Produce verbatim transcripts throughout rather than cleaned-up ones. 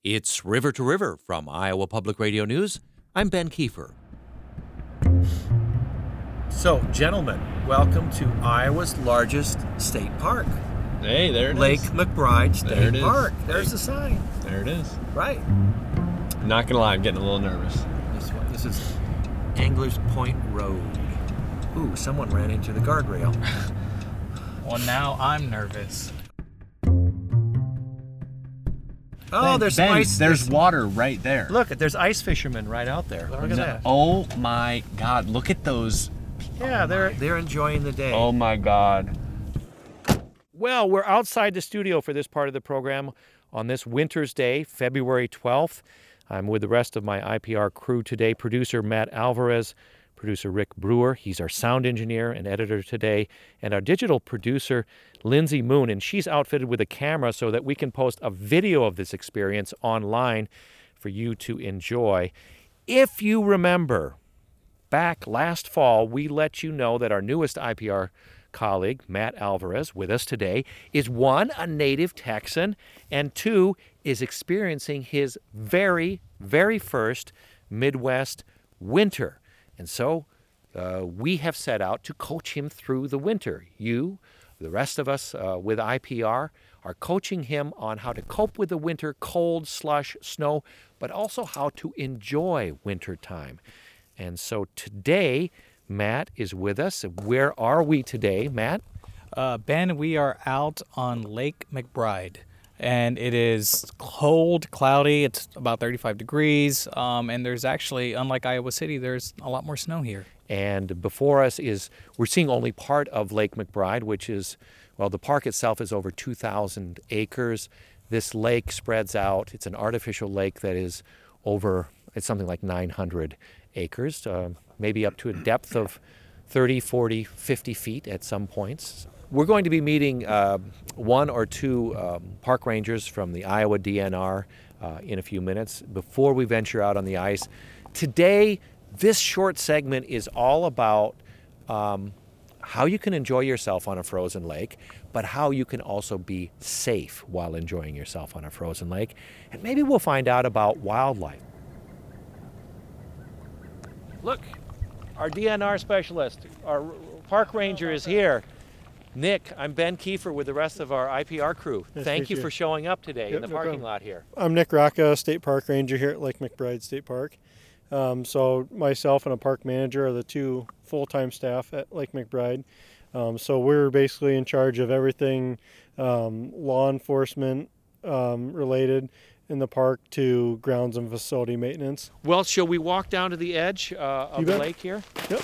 It's River to River from Iowa Public Radio News. I'm Ben Kiefer. So, gentlemen, welcome to Iowa's largest state park. Hey, there it Lake is. McBride State There it is. Park. There's Hey. the sign. There it is. Right. Not gonna lie, I'm getting a little nervous. This one. This is Anglers Point Road. Ooh, someone ran into the guardrail. Well, now I'm nervous. Oh, Ben, there's Ben, ice. There's water right there. Look, there's ice fishermen right out there. Look at No- that. Oh my God! Look at those. Yeah, oh they're my. they're enjoying the day. Oh my God. Well, we're outside the studio for this part of the program on this winter's day, February twelfth. I'm with the rest of my I P R crew today, producer Matt Alvarez, producer Rick Brewer. He's our sound engineer and editor today, and our digital producer, Lindsay Moon. And she's outfitted with a camera so that we can post a video of this experience online for you to enjoy. If you remember, back last fall, we let you know that our newest I P R colleague, Matt Alvarez, with us today, is one, a native Texan, and two, is experiencing his very, very first Midwest winter. And so uh, we have set out to coach him through the winter. You, the rest of us uh, with I P R, are coaching him on how to cope with the winter, cold, slush, snow, but also how to enjoy winter time. And so today, Matt is with us. Where are we today, Matt? Uh, Ben, we are out on Lake McBride, and it is cold, cloudy. It's about thirty-five degrees, um, and there's actually, unlike Iowa City, there's a lot more snow here. And before us is, we're seeing only part of Lake McBride, which is, well, the park itself is over two thousand acres. This lake spreads out. It's an artificial lake that is over, it's something like nine hundred acres, uh, maybe up to a depth of thirty, forty, fifty feet at some points. We're going to be meeting uh, one or two um, park rangers from the Iowa D N R uh, in a few minutes before we venture out on the ice. Today, this short segment is all about um, how you can enjoy yourself on a frozen lake, but how you can also be safe while enjoying yourself on a frozen lake. And maybe we'll find out about wildlife. Look, our D N R specialist, our park ranger is here. Nick, I'm Ben Kiefer with the rest of our I P R crew. Nice Thank to you meet for you. showing up today Yep, in the no parking problem. lot here. I'm Nick Rocca, State Park Ranger here at Lake McBride State Park. Um, so myself and a park manager are the two full-time staff at Lake McBride. Um, so we're basically in charge of everything um, law enforcement um, related in the park to grounds and facility maintenance. Well, shall we walk down to the edge uh, of You the bet. lake here? Yep.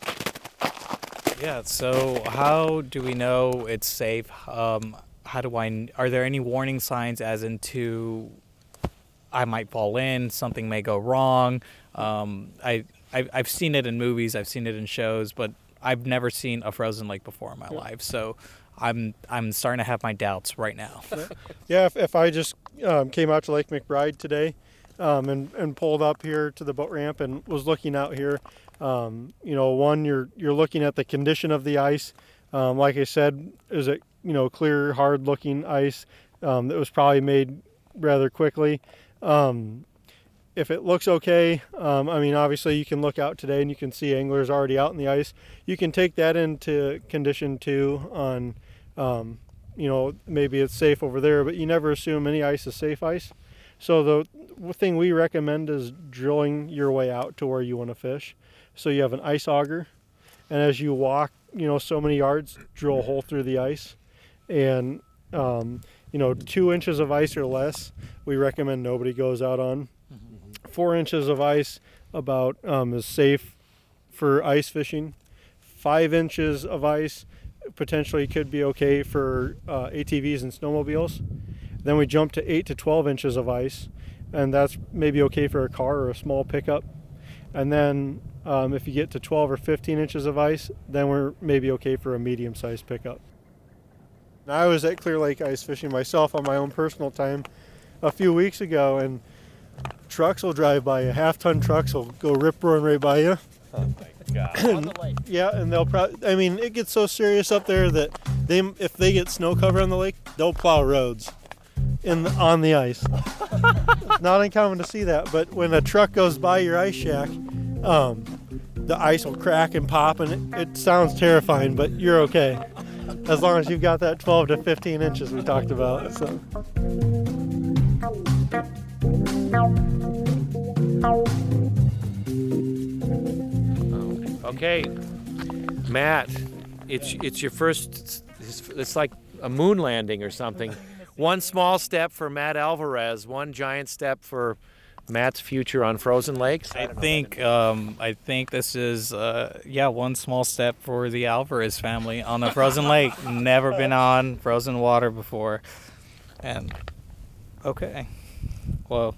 Yeah, so how do we know it's safe? Um, how do I, are there any warning signs as into I might fall in, something may go wrong? Um, I, I, I've seen it in movies, I've seen it in shows, but I've never seen a frozen lake before in my life. So I'm I'm starting to have my doubts right now. Yeah, if, if I just um, came out to Lake McBride today um, and, and pulled up here to the boat ramp and was looking out here, um, you know, one, you're you're looking at the condition of the ice. Um, like I said, is it, you know, clear, hard-looking ice um, that was probably made rather quickly. Um, if it looks okay, um, I mean, obviously you can look out today and you can see anglers already out in the ice. You can take that into condition too on, um, you know, maybe it's safe over there, but you never assume any ice is safe ice. So the thing we recommend is drilling your way out to where you want to fish. So you have an ice auger, and as you walk, you know, so many yards, drill a hole through the ice. And, um, you know, two inches of ice or less, we recommend nobody goes out on. Four inches of ice about um, is safe for ice fishing. Five inches of ice potentially could be okay for uh, A T Vs and snowmobiles. Then we jump to eight to twelve inches of ice, and that's maybe okay for a car or a small pickup. And then um, if you get to twelve or fifteen inches of ice, then we're maybe okay for a medium-sized pickup. Now, I was at Clear Lake ice fishing myself on my own personal time a few weeks ago, and trucks will drive by you. Half-ton trucks will go rip-roaring right by you. Oh my God. On the lake. Yeah, and they'll probably, I mean, it gets so serious up there that they, if they get snow cover on the lake, they'll plow roads. in the, on the ice. It's not uncommon to see that, but when a truck goes by your ice shack, um, the ice will crack and pop, and it, it sounds terrifying, but you're okay. As long as you've got that twelve to fifteen inches we talked about. So. Okay, Matt, it's it's your first. It's, it's like a moon landing or something. One small step for Matt Alvarez, one giant step for Matt's future on frozen lakes. I think um, I think this is uh, yeah one small step for the Alvarez family on a frozen lake. Never been on frozen water before, and okay, well,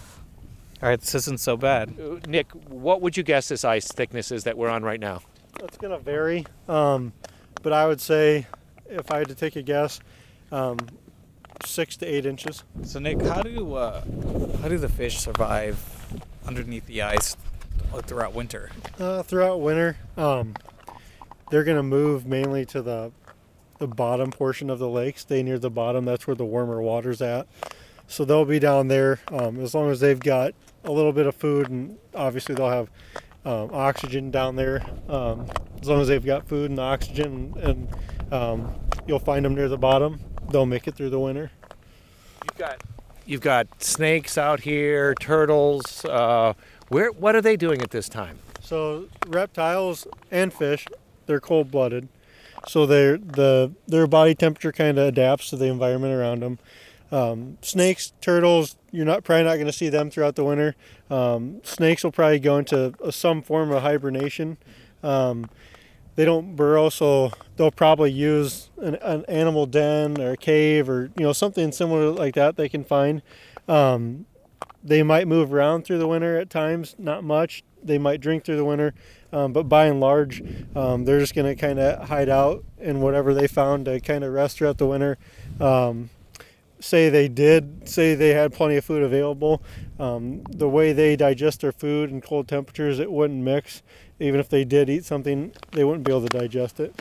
all right, this isn't so bad. Uh, Nick, what would you guess this ice thickness is that we're on right now? It's going to vary, um, but I would say, if I had to take a guess, um, six to eight inches. So Nick, how do uh, how do the fish survive underneath the ice throughout winter? Uh, throughout winter, um, they're going to move mainly to the the bottom portion of the lake, stay near the bottom. That's where the warmer water's at. So they'll be down there um, as long as they've got a little bit of food, and obviously they'll have um, oxygen down there. Um, as long as they've got food and oxygen, and um, you'll find them near the bottom. They'll make it through the winter. You've got you've got snakes out here, turtles. Uh, where what are they doing at this time? So reptiles and fish, they're cold-blooded. So their the their body temperature kind of adapts to the environment around them. Um, snakes, turtles, you're not probably not going to see them throughout the winter. Um, snakes will probably go into a, some form of hibernation. Um, They don't burrow, so they'll probably use an, an animal den or a cave or you know something similar like that they can find. Um, they might move around through the winter at times, not much. They might drink through the winter, um, but by and large, um, they're just going to kind of hide out in whatever they found to kind of rest throughout the winter. Um, say they did, say they had plenty of food available. Um, the way they digest their food in cold temperatures, it wouldn't mix. Even if they did eat something, they wouldn't be able to digest it.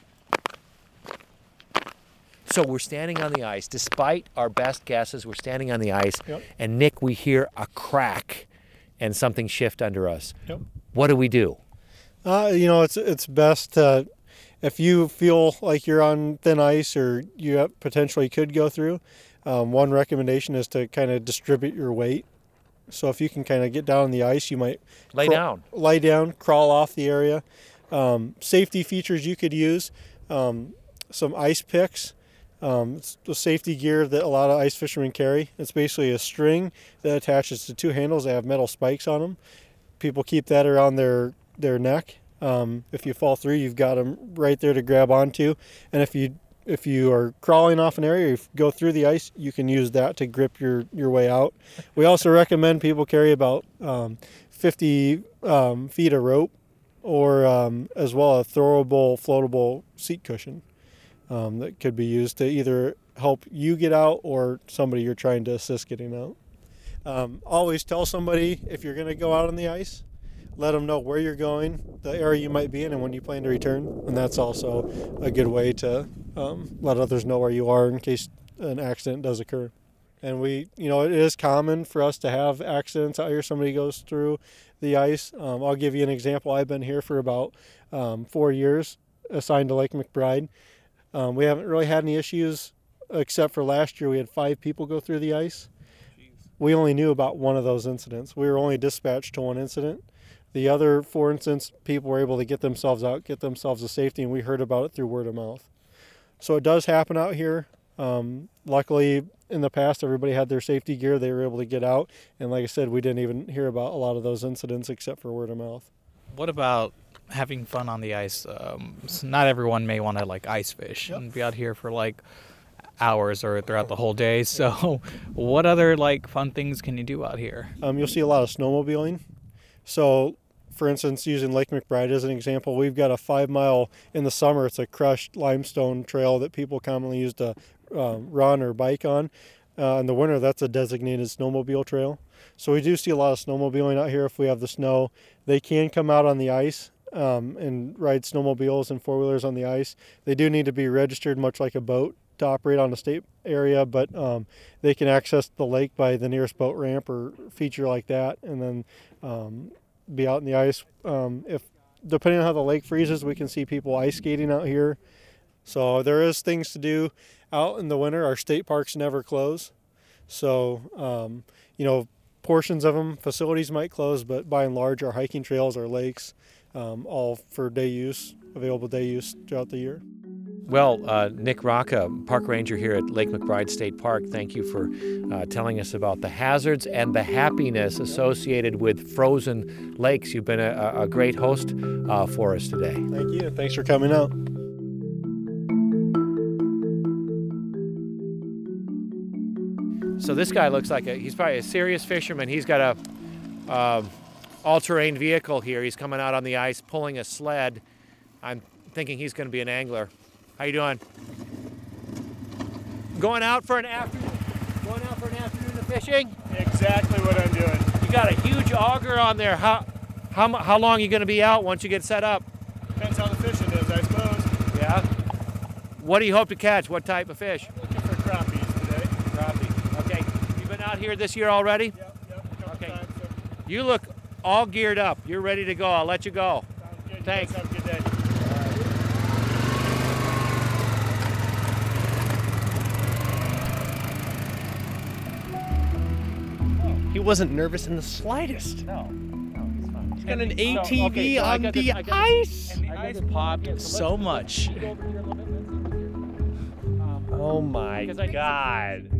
So we're standing on the ice. Despite our best guesses, we're standing on the ice. Yep. And Nick, we hear a crack and something shift under us. Yep. What do we do? Uh, you know, it's it's best to, if you feel like you're on thin ice or you potentially could go through, um, one recommendation is to kind of distribute your weight. So if you can kind of get down on the ice, you might Lay crawl, down. Lay down, crawl off the area. Um, safety features you could use, um, some ice picks. Um, it's the safety gear that a lot of ice fishermen carry. It's basically a string that attaches to two handles that have metal spikes on them. People keep that around their, their neck. Um, if you fall through, you've got them right there to grab onto. And if you if you are crawling off an area, or if you go through the ice, you can use that to grip your, your way out. We also recommend people carry about um, fifty um, feet of rope, or um, as well a throwable, floatable seat cushion um, that could be used to either help you get out or somebody you're trying to assist getting out. Um, always tell somebody if you're going to go out on the ice. Let them know where you're going, the area you might be in, and when you plan to return. And that's also a good way to um, let others know where you are in case an accident does occur. And we, you know, it is common for us to have accidents out here. Somebody goes through the ice. Um, I'll give you an example. I've been here for about um, four years, assigned to Lake McBride. Um, we haven't really had any issues, except for last year we had five people go through the ice. We only knew about one of those incidents. We were only dispatched to one incident. The other, for instance, people were able to get themselves out, get themselves to safety, and we heard about it through word of mouth. So it does happen out here. Um, luckily, in the past, everybody had their safety gear. They were able to get out. And like I said, we didn't even hear about a lot of those incidents except for word of mouth. What about having fun on the ice? Um, so not everyone may want to like ice fish Yep. and be out here for like hours or throughout the whole day. So what other like fun things can you do out here? Um, you'll see a lot of snowmobiling. So, for instance, using Lake McBride as an example, we've got a five mile, in the summer, it's a crushed limestone trail that people commonly use to um, run or bike on. Uh, in the winter, that's a designated snowmobile trail. So we do see a lot of snowmobiling out here if we have the snow. They can come out on the ice um, and ride snowmobiles and four-wheelers on the ice. They do need to be registered much like a boat. to operate on the state area, but um, they can access the lake by the nearest boat ramp or feature like that, and then um, be out in the ice. Um, if depending on how the lake freezes, we can see people ice skating out here. So there is things to do out in the winter. Our state parks never close, so um, you know, portions of them, facilities might close, but by and large, our hiking trails, our lakes, um, all for day use, available day use throughout the year. Well, uh, Nick Rocca, park ranger here at Lake McBride State Park, thank you for uh, telling us about the hazards and the happiness associated with frozen lakes. You've been a, a great host uh, for us today. Thank you. Thanks for coming out. So this guy looks like a, he's probably a serious fisherman. He's got a um, all-terrain vehicle here. He's coming out on the ice, pulling a sled. I'm thinking he's going to be an angler. How you doing? Going out for an afternoon? Going out for an afternoon of fishing? Exactly what I'm doing. You got a huge auger on there. How how how long are you going to be out once you get set up? Depends how the fishing is, I suppose. Yeah. What do you hope to catch? What type of fish? Looking for crappies today. Crappie. Okay. You've been out here this year already? Yep, yep, a couple Okay. times. So You look all geared up. You're ready to go. I'll let you go. sounds good. You Thanks. guys have a good day. He wasn't nervous in the slightest. No. No, he's fine. He's got an So, A T V okay, so I on got the this- I got ice. And the I got ice this- popped yeah, so so let's- much. Go over here a little bit. Let's see here. Um, Oh my Because I- God.